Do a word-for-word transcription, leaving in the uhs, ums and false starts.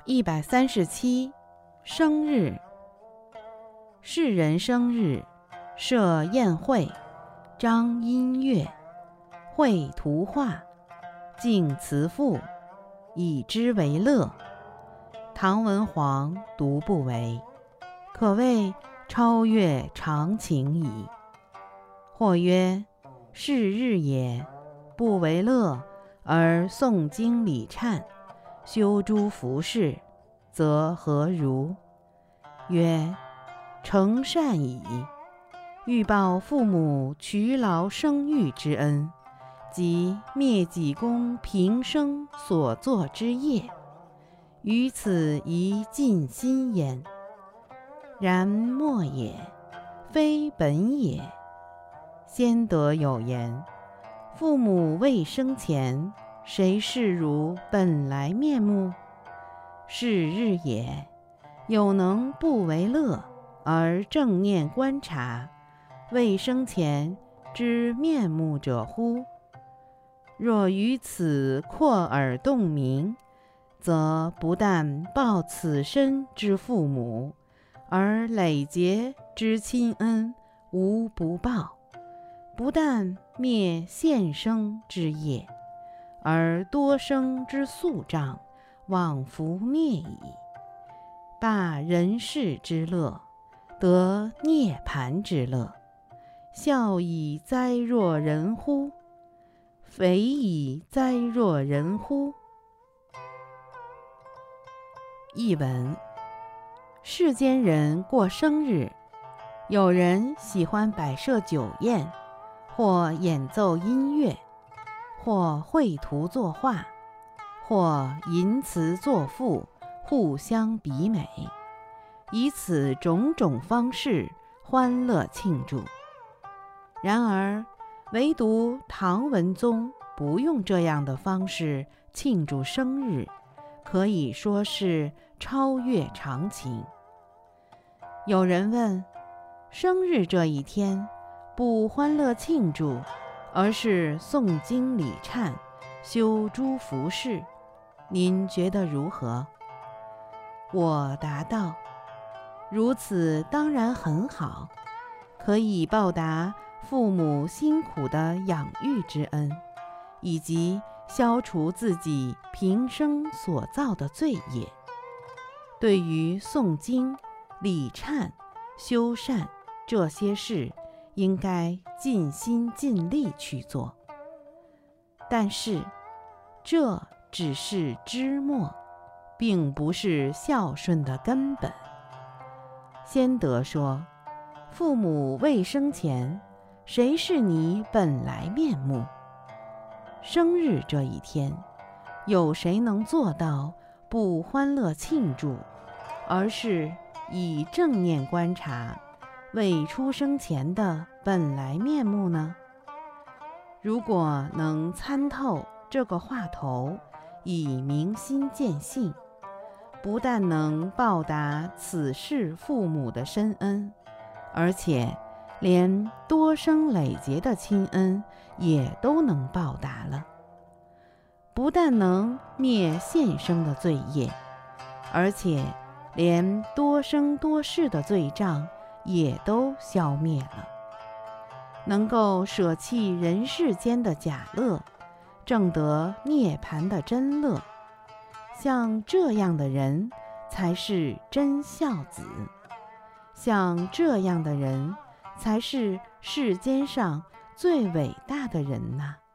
一百三十七，生日。世人生日，设宴会，张音乐，绘图画，敬辞赋，以之为乐。唐文皇独不为，可谓超越常情矣。或曰：是日也，不为乐，而诵经礼忏，修诸服饰，则何如？曰：诚善矣。欲报父母劬劳生育之恩，及灭己功平生所作之业，于此宜尽心焉。然莫也，非本也。先德有言：父母未生前，谁是如本来面目？是日也，有能不为乐，而正念观察未生前之面目者乎？若于此扩耳洞明，则不但报此身之父母，而累劫之亲恩无不报；不但灭现生之业，而多生之宿障往弗灭矣。罢人世之乐，得涅槃之乐，孝以哉若人乎？匪以哉若人乎？译文：世间人过生日，有人喜欢摆设酒宴，或演奏音乐，或绘图作画，或吟词作赋，互相比美，以此种种方式欢乐庆祝。然而唯独唐文宗不用这样的方式庆祝生日，可以说是超越常情。有人问：生日这一天不欢乐庆祝，而是诵经礼忏，修诸服饰，您觉得如何？我答道：如此当然很好，可以报答父母辛苦的养育之恩，以及消除自己平生所造的罪业。对于诵经、礼忏、修善这些事，应该尽心尽力去做。但是这只是枝末，并不是孝顺的根本。先德说：父母未生前，谁是你本来面目？生日这一天，有谁能做到不欢乐庆祝，而是以正念观察未出生前的本来面目呢？如果能参透这个话头，以明心见性，不但能报答此世父母的深恩，而且连多生累劫的亲恩也都能报答了。不但能灭现生的罪业，而且连多生多世的罪障也都消灭了，能够舍弃人世间的假乐，证得涅槃的真乐。像这样的人才是真孝子，像这样的人才是世间上最伟大的人呐。